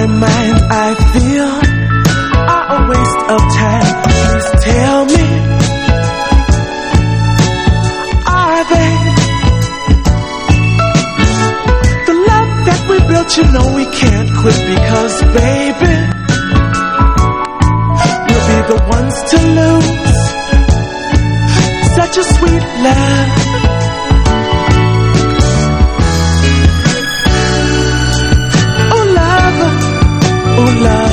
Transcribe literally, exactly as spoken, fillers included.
my mind I feel are a waste of time. Please tell me, are they? The love that we built, you know we can't quit, because baby, we'll be the ones to lose such a sweet love. Oh, love.